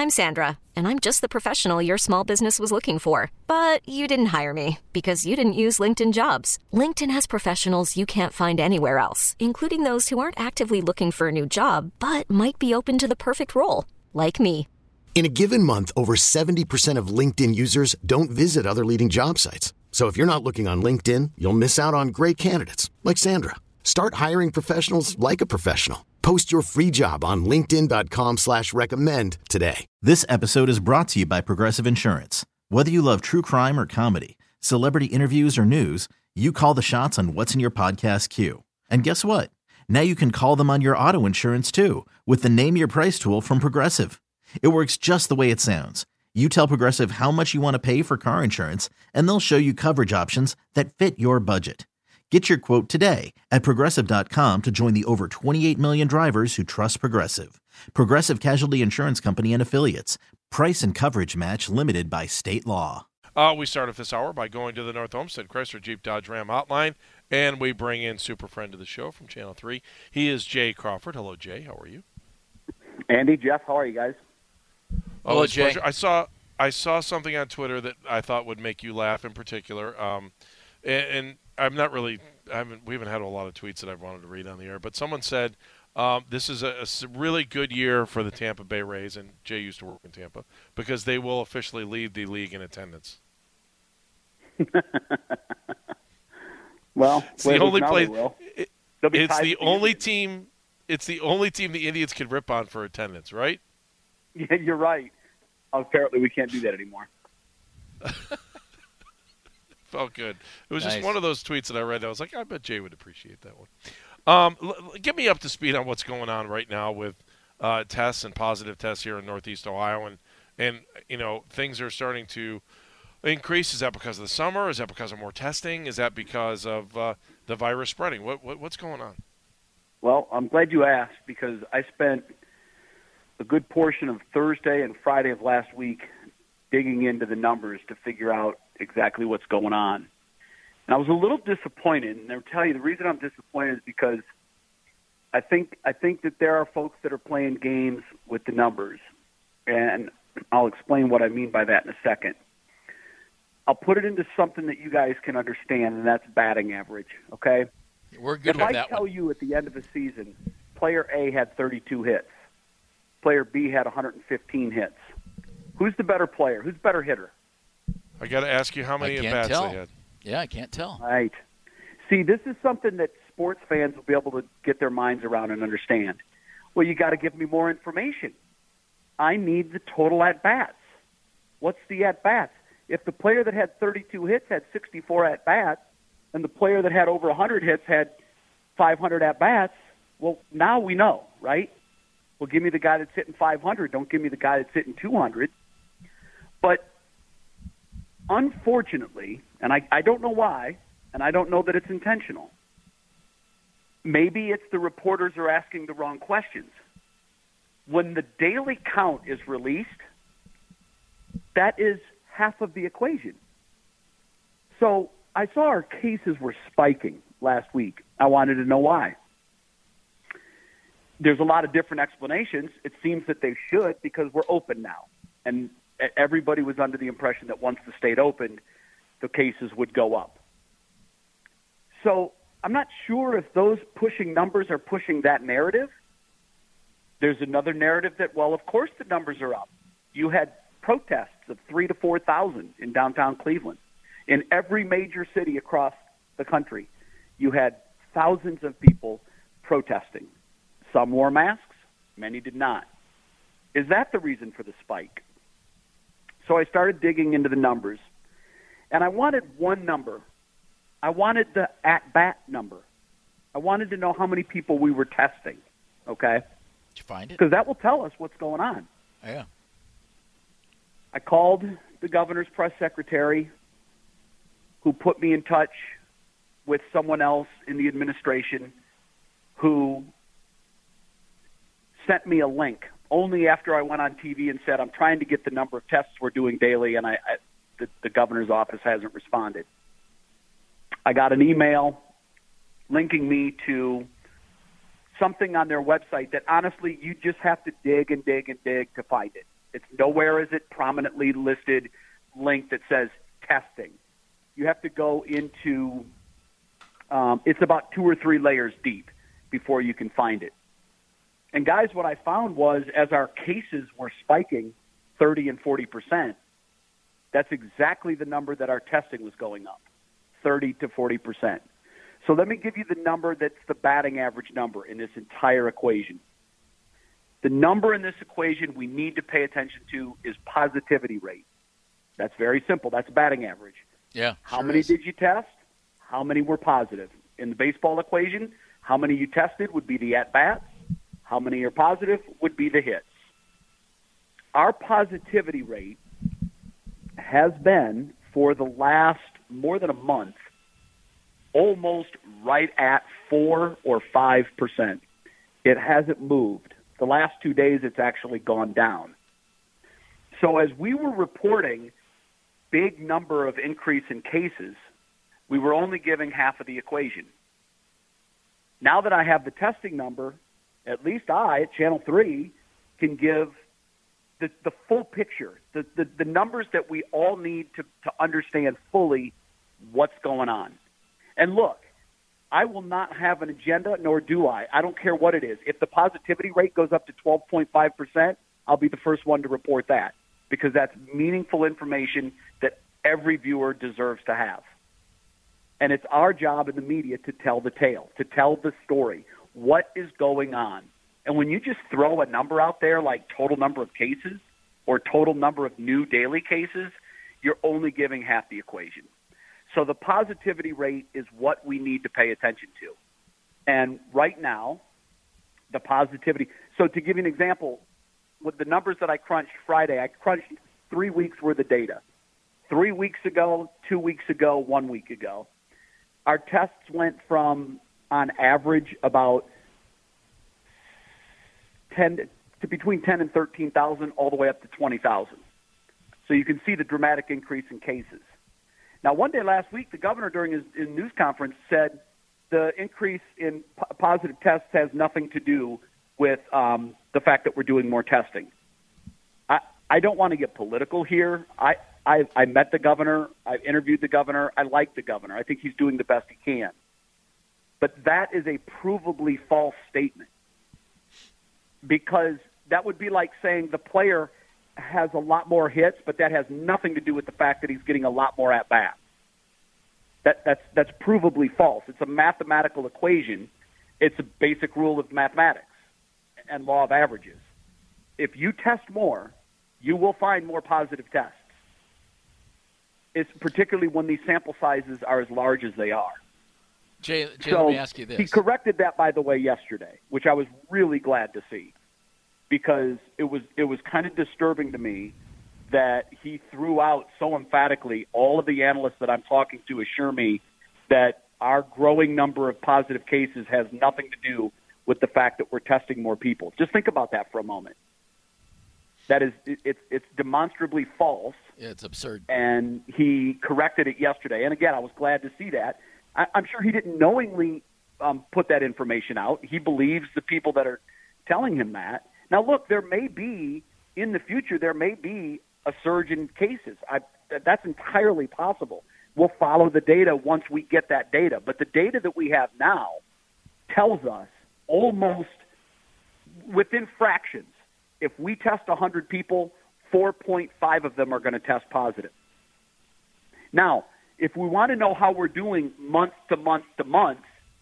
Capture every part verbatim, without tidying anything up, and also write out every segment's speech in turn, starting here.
I'm Sandra, and I'm just the professional your small business was looking for. But you didn't hire me because you didn't use LinkedIn Jobs. LinkedIn has professionals you can't find anywhere else, including those who aren't actively looking for a new job, but might be open to the perfect role, like me. In a given month, over seventy percent of LinkedIn users don't visit other leading job sites. So if you're not looking on LinkedIn, you'll miss out on great candidates like Sandra. Start hiring professionals like a professional. Post your free job on linkedin dot com slash recommend today. This episode is brought to you by Progressive Insurance. Whether you love true crime or comedy, celebrity interviews or news, you call the shots on what's in your podcast queue. And guess what? Now you can call them on your auto insurance too with the Name Your Price tool from Progressive. It works just the way it sounds. You tell Progressive how much you want to pay for car insurance, and they'll show you coverage options that fit your budget. Get your quote today at Progressive dot com to join the over twenty-eight million drivers who trust Progressive. Progressive Casualty Insurance Company and Affiliates. Price and coverage match limited by state law. Uh, we start off this hour by going to the North Olmsted Chrysler Jeep Dodge Ram hotline, and we bring in super friend of the show from Channel three. He is Jay Crawford. Hello, Jay. How are you? Andy, Jeff, how are you guys? Oh, Hello, Jay. Pleasure. I saw I saw something on Twitter that I thought would make you laugh in particular. Um, and, and I'm not really I haven't we haven't had a lot of tweets that I've wanted to read on the air, but someone said um, this is a, a really good year for the Tampa Bay Rays, and Jay used to work in Tampa, because they will officially lead the league in attendance. Well, it's the only place. It, it's the only team. It's the only team the Indians can rip on for attendance, right? Yeah, you're right. Apparently, we can't do that anymore. Felt good. It was nice. Just one of those tweets that I read. I was like, I bet Jay would appreciate that one. Um, l- get me up to speed on what's going on right now with uh, tests and positive tests here in Northeast Ohio, and and you know things are starting to increase. Is that because of the summer? Is that because of more testing? Is that because of uh, the virus spreading? What, what what's going on? Well, I'm glad you asked, because I spent a good portion of Thursday and Friday of last week digging into the numbers to figure out exactly what's going on. And I was a little disappointed, and I'll tell you the reason I'm disappointed is because I think I think that there are folks that are playing games with the numbers, and I'll explain what I mean by that in a second. I'll put it into something that you guys can understand, and that's batting average, okay? We're good if with I that tell one. you at the end of a season, player A had thirty-two hits, player B had one hundred fifteen hits, who's the better player? Who's the better hitter? I got to ask you how many at-bats they had. Yeah, I can't tell. Right. See, this is something that sports fans will be able to get their minds around and understand. Well, you got to give me more information. I need the total at-bats. What's the at-bats? If the player that had thirty-two hits had sixty-four at-bats, and the player that had over one hundred hits had five hundred at-bats, well, now we know, right? Well, give me the guy that's hitting five hundred. Don't give me the guy that's hitting two hundred. But unfortunately, and I, I don't know why, and I don't know that it's intentional, maybe it's the reporters are asking the wrong questions. When the daily count is released, that is half of the equation. So I saw our cases were spiking last week. I wanted to know why. There's a lot of different explanations. It seems that they should, because we're open now. And everybody was under the impression that once the state opened, the cases would go up. So I'm not sure if those pushing numbers are pushing that narrative. There's another narrative that, well, of course the numbers are up. You had protests of three to four thousand in downtown Cleveland. In every major city across the country, you had thousands of people protesting. Some wore masks, many did not. Is that the reason for the spike? So I started digging into the numbers, and I wanted one number. I wanted the at-bat number. I wanted to know how many people we were testing, okay? Did you find it? Because that will tell us what's going on. Yeah. I called the governor's press secretary, who put me in touch with someone else in the administration who sent me a link only after I went on T V and said, I'm trying to get the number of tests we're doing daily, and I, I the, the governor's office hasn't responded. I got an email linking me to something on their website that, honestly, you just have to dig and dig and dig to find it. It's nowhere is it prominently listed link that says testing. You have to go into, um, it's about two or three layers deep before you can find it. And guys, what I found was as our cases were spiking thirty and forty percent, that's exactly the number that our testing was going up, thirty to forty percent. So let me give you the number that's the batting average number in this entire equation. The number in this equation we need to pay attention to is positivity rate. That's very simple. That's batting average. Yeah. How sure many is. did you test? How many were positive? In the baseball equation, how many you tested would be the at-bats. How many are positive would be the hits. Our positivity rate has been, for the last more than a month, almost right at four or five percent. It hasn't moved. The last two days, it's actually gone down. So as we were reporting big number of increase in cases, we were only giving half of the equation. Now that I have the testing number, at least I, at Channel three, can give the, the full picture, the, the, the numbers that we all need to, to understand fully what's going on. And look, I will not have an agenda, nor do I. I don't care what it is. If the positivity rate goes up to twelve point five percent, I'll be the first one to report that, because that's meaningful information that every viewer deserves to have. And it's our job in the media to tell the tale, to tell the story. What is going on? And when you just throw a number out there like total number of cases or total number of new daily cases, you're only giving half the equation. So the positivity rate is what we need to pay attention to. And right now, the positivity – so to give you an example, with the numbers that I crunched Friday, I crunched three weeks' worth of data. Three weeks ago, two weeks ago, one week ago. Our tests went from, on average, about ten to between ten and thirteen thousand, all the way up to twenty thousand. So you can see the dramatic increase in cases. Now, one day last week, the governor, during his, his news conference, said the increase in p- positive tests has nothing to do with um, the fact that we're doing more testing. I, I don't want to get political here. I, I, I met the governor. I've interviewed the governor. I like the governor. I think he's doing the best he can. But that is a provably false statement, because that would be like saying the player has a lot more hits, but that has nothing to do with the fact that he's getting a lot more at-bats. That, that's, that's provably false. It's a mathematical equation. It's a basic rule of mathematics and law of averages. If you test more, you will find more positive tests. It's particularly when these sample sizes are as large as they are. Jay, Jay so let me ask you this. He corrected that, by the way, yesterday, which I was really glad to see, because it was it was kind of disturbing to me that he threw out so emphatically. All of the analysts that I'm talking to assure me that our growing number of positive cases has nothing to do with the fact that we're testing more people. Just think about that for a moment. That is, it, it's it's demonstrably false. Yeah, it's absurd. And he corrected it yesterday. And again, I was glad to see that. I, I'm sure he didn't knowingly um, put that information out. He believes the people that are telling him that. Now, look, there may be, in the future, there may be a surge in cases. I, that's entirely possible. We'll follow the data once we get that data. But the data that we have now tells us almost within fractions, if we test one hundred people, four point five of them are going to test positive. Now, if we want to know how we're doing month to month to month,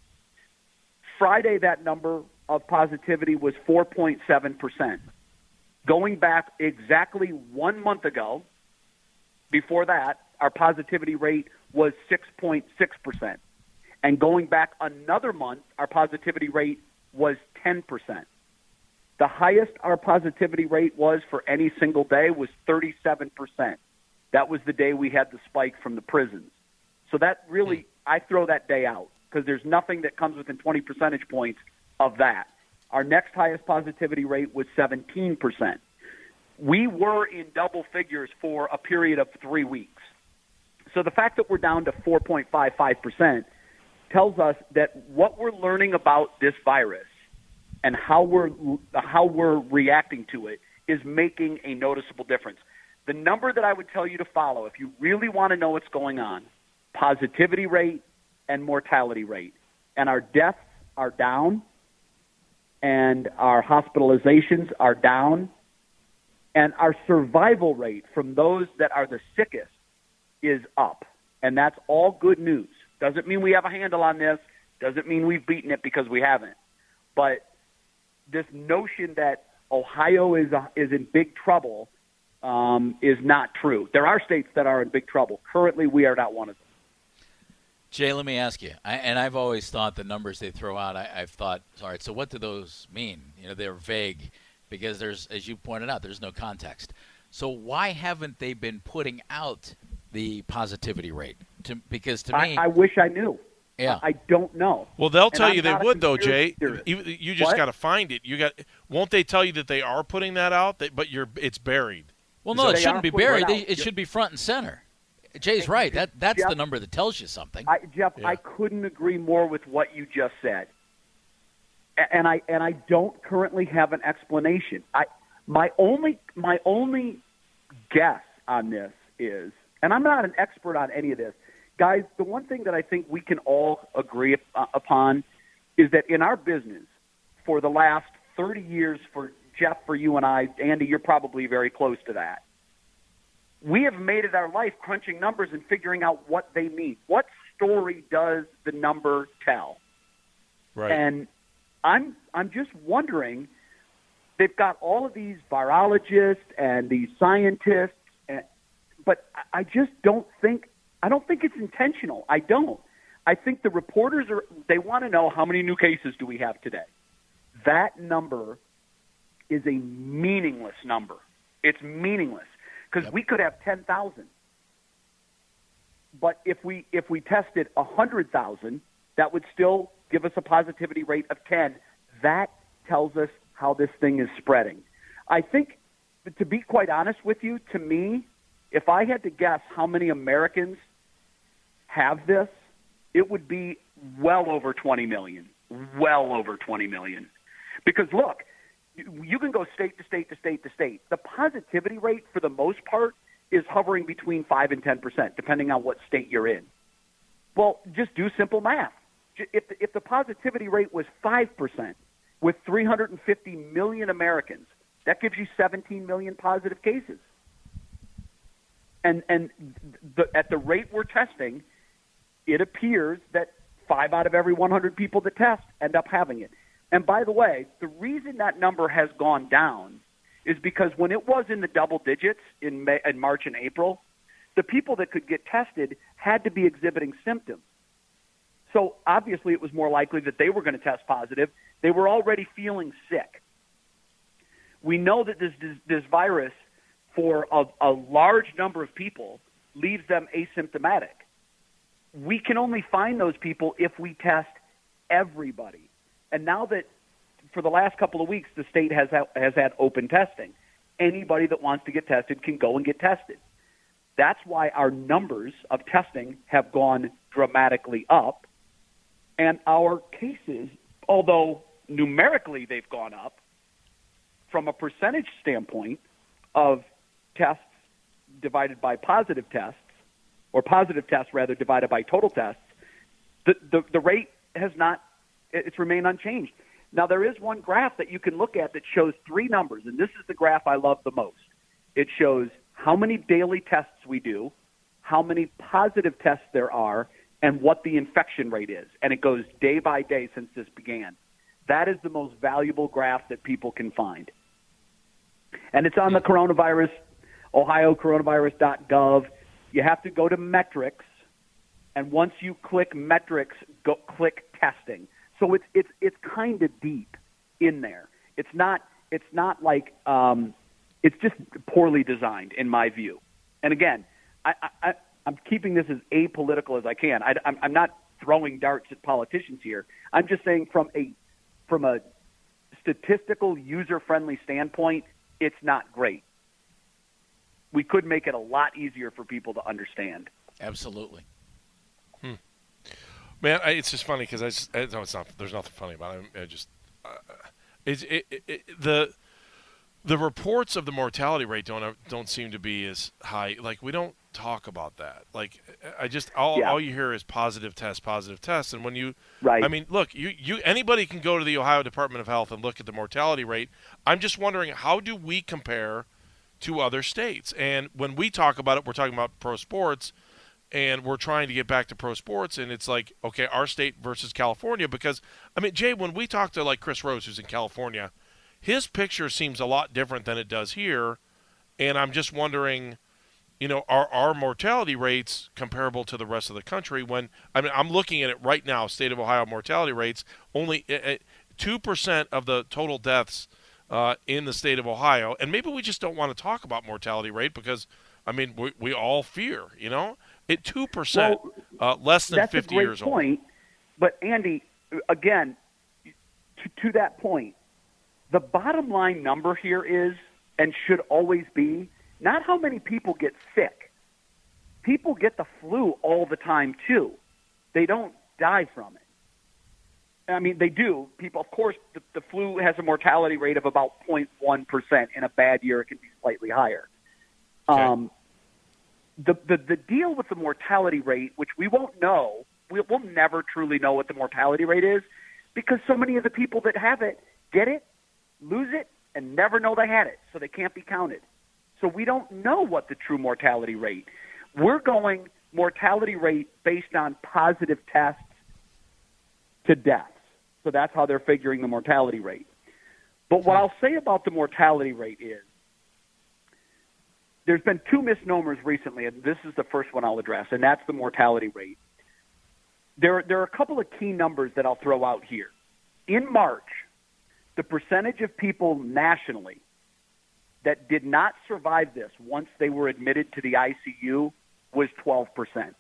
Friday that number of positivity was four point seven percent. Going back exactly one month ago, before that, our positivity rate was six point six percent. And going back another month, our positivity rate was ten percent. The highest our positivity rate was for any single day was thirty-seven percent. That was the day we had the spike from the prisons. So that really, I throw that day out, because there's nothing that comes within twenty percentage points of that. Our next highest positivity rate was seventeen percent. We were in double figures for a period of three weeks. So the fact that we're down to four point five five percent tells us that what we're learning about this virus and how we're how we're reacting to it is making a noticeable difference. The number that I would tell you to follow, if you really want to know what's going on, positivity rate and mortality rate. And our deaths are down, and our hospitalizations are down, and our survival rate from those that are the sickest is up. And that's all good news. Doesn't mean we have a handle on this. Doesn't mean we've beaten it, because we haven't. But this notion that Ohio is a, is in big trouble um, is not true. There are states that are in big trouble. Currently, we are not one of them. Jay, let me ask you, I, and I've always thought the numbers they throw out, I, I've thought, all right, so what do those mean? You know, they're vague because there's, as you pointed out, there's no context. So why haven't they been putting out the positivity rate? To, because to me, I, I wish I knew. Yeah, I don't know. Well, they'll and tell I'm you they would, though, Jay. You, you just got to find it. You got. Won't they tell you that they are putting that out? That, but you're, it's buried. Well, no, it shouldn't be buried. They, it Jeff, should be front and center. Jay's right. That that's Jeff, the number that tells you something. I, Jeff, yeah. I couldn't agree more with what you just said. And I and I don't currently have an explanation. I my only my only guess on this is, and I'm not an expert on any of this, guys. The one thing that I think we can all agree upon is that in our business, for the last thirty years, for Jeff, for you and I, Andy, you're probably very close to that. We have made it our life crunching numbers and figuring out what they mean. What story does the number tell? Right. And I'm I'm just wondering, they've got all of these virologists and these scientists, and, but I just don't think I don't think it's intentional. I don't. I think the reporters are they want to know how many new cases do we have today. That number is a meaningless number. It's meaningless. Because Yep. we could have ten thousand. But if we if we tested one hundred thousand, that would still give us a positivity rate of ten. That tells us how this thing is spreading. I think, to be quite honest with you, to me, if I had to guess how many Americans have this, it would be well over twenty million. Well over twenty million. Because, look, you can go state to state to state to state. The positivity rate, for the most part, is hovering between five and ten percent, depending on what state you're in. Well, just do simple math. If the, if the positivity rate was five percent with three hundred fifty million Americans, that gives you seventeen million positive cases. And, and the, at the rate we're testing, it appears that five out of every one hundred people that test end up having it. And by the way, the reason that number has gone down is because when it was in the double digits in, May, in March and April, the people that could get tested had to be exhibiting symptoms. So obviously it was more likely that they were going to test positive. They were already feeling sick. We know that this, this, this virus, for a, a large number of people, leaves them asymptomatic. We can only find those people if we test everybody. And now that for the last couple of weeks the state has ha- has had open testing, anybody that wants to get tested can go and get tested. That's why our numbers of testing have gone dramatically up, and our cases, although numerically they've gone up, from a percentage standpoint of tests divided by positive tests, or positive tests rather divided by total tests, the the, the rate has not. It's remained unchanged. Now, there is one graph that you can look at that shows three numbers, and this is the graph I love the most. It shows how many daily tests we do, how many positive tests there are, and what the infection rate is. And it goes day by day since this began. That is the most valuable graph that people can find. And it's on the coronavirus, ohio coronavirus dot gov. You have to go to metrics, and once you click metrics, go click testing. So it's it's it's kind of deep in there. It's not it's not like um, it's just poorly designed in my view. And again, I, I, I'm keeping this as apolitical as I can. I, I'm, I'm not throwing darts at politicians here. I'm just saying from a from a statistical user-friendly standpoint, it's not great. We could make it a lot easier for people to understand. Absolutely. Hmm. Man, I, it's just funny because I, just, I no, it's not. There's nothing funny about it. I just uh, it's it, it, it, the the reports of the mortality rate don't don't seem to be as high. Like, we don't talk about that. Like, I just all yeah. all you hear is positive test, positive test, and when you, right. I mean, look, you you anybody can go to the Ohio Department of Health and look at the mortality rate. I'm just wondering, how do we compare to other states? And when we talk about it, we're talking about pro sports, and we're trying to get back to pro sports, and it's like, okay, our state versus California, because I mean, Jay, when we talk to like Chris Rose, who's in California, his picture seems a lot different than it does here, and I'm just wondering, you know, are our mortality rates comparable to the rest of the country? When I mean, I'm looking at it right now, state of Ohio mortality rates, only two percent of the total deaths uh, in the state of Ohio, and maybe we just don't want to talk about mortality rate because, I mean, we, we all fear, you know, it two percent, well, uh, less than fifty years old. That's a great point, but Andy, again, to, to that point, the bottom line number here is, and should always be, not how many people get sick. People get the flu all the time, too. They don't die from it. I mean, they do. People, of course, the, the flu has a mortality rate of about zero point one percent. In a bad year, it can be slightly higher. Okay. Um, the, the, the deal with the mortality rate, which we won't know, we'll, we'll never truly know what the mortality rate is, because so many of the people that have it get it, lose it, and never know they had it, so they can't be counted. So we don't know what the true mortality rate. We're going mortality rate based on positive tests to deaths. So that's how they're figuring the mortality rate. But what I'll say about the mortality rate is there's been two misnomers recently, and this is the first one I'll address, and that's the mortality rate. There, there are a couple of key numbers that I'll throw out here. In March, the percentage of people nationally that did not survive this once they were admitted to the I C U was twelve percent.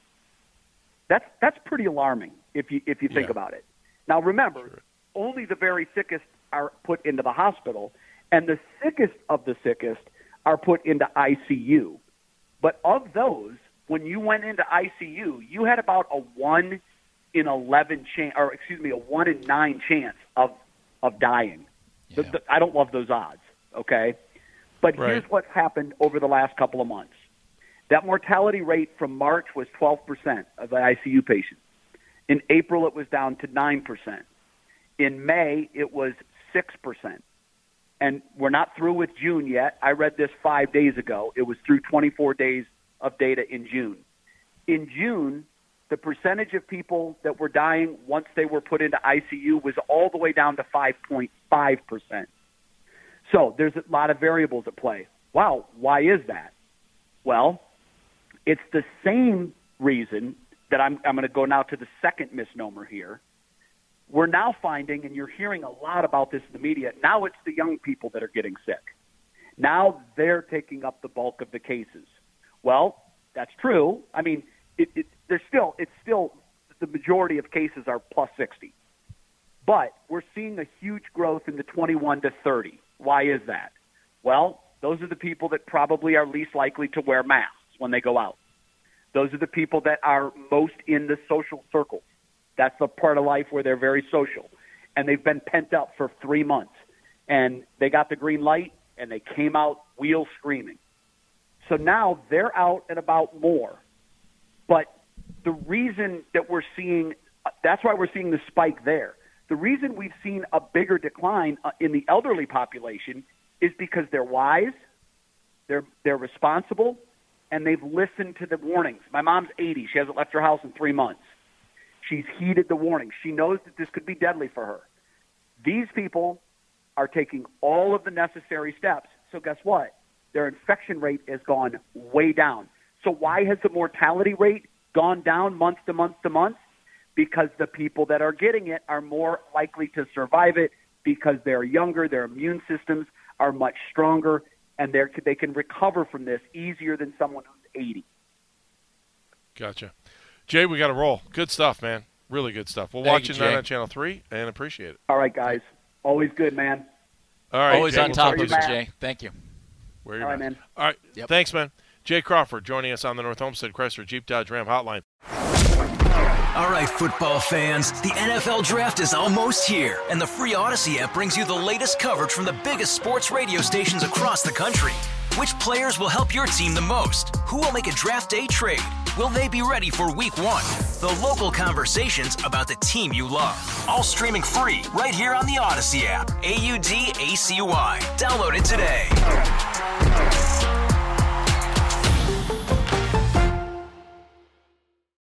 That's that's pretty alarming if you if you think yeah. about it. Now remember, sure. only the very sickest are put into the hospital, and the sickest of the sickest are put into I C U. But of those, when you went into I C U, you had about a one in eleven chance, or excuse me, a one in nine chance of of dying. Yeah. The, the, I don't love those odds, okay? But right. here's what's happened over the last couple of months. That mortality rate from March was twelve percent of the I C U patients. In April, it was down to nine percent. In May, it was six percent. And we're not through with June yet. I read this five days ago. It was through twenty-four days of data in June. In June, the percentage of people that were dying once they were put into I C U was all the way down to five point five percent. So there's a lot of variables at play. Wow, why is that? Well, it's the same reason that I'm, I'm going to go now to the second misnomer here. We're now finding, and you're hearing a lot about this in the media, now it's the young people that are getting sick. Now they're taking up the bulk of the cases. Well, that's true. I mean, it, it, there's still, it's still, the majority of cases are plus sixty. But we're seeing a huge growth in the twenty-one to thirty. Why is that? Well, those are the people that probably are least likely to wear masks when they go out. Those are the people that are most in the social circles. That's the part of life where they're very social. And they've been pent up for three months. And they got the green light, and they came out wheel screaming. So now they're out and about more. But the reason that we're seeing, that's why we're seeing the spike there. The reason we've seen a bigger decline in the elderly population is because they're wise, they're they're responsible, and they've listened to the warnings. My mom's eighty. She hasn't left her house in three months. She's heeded the warnings. She knows that this could be deadly for her. These people are taking all of the necessary steps. So guess what? Their infection rate has gone way down. So why has the mortality rate gone down month to month to month? Because the people that are getting it are more likely to survive it because they're younger, their immune systems are much stronger, and they they can recover from this easier than someone who's eighty. Gotcha. Jay, we got to roll. Good stuff, man. Really good stuff. We'll Thank watch you, it on Channel three and appreciate it. All right, guys. Always good, man. All right. Always Jay, on we'll top talk of to it, you. Jay. Thank you. Where All right, man. All right. Yep. Thanks, man. Jay Crawford joining us on the North Olmsted Chrysler Jeep Dodge Ram Hotline. All right, football fans, the N F L Draft is almost here, and the free Odyssey app brings you the latest coverage from the biggest sports radio stations across the country. Which players will help your team the most? Who will make a draft day trade? Will they be ready for week one? The local conversations about the team you love. All streaming free right here on the Odyssey app. A U D A C Y. Download it today.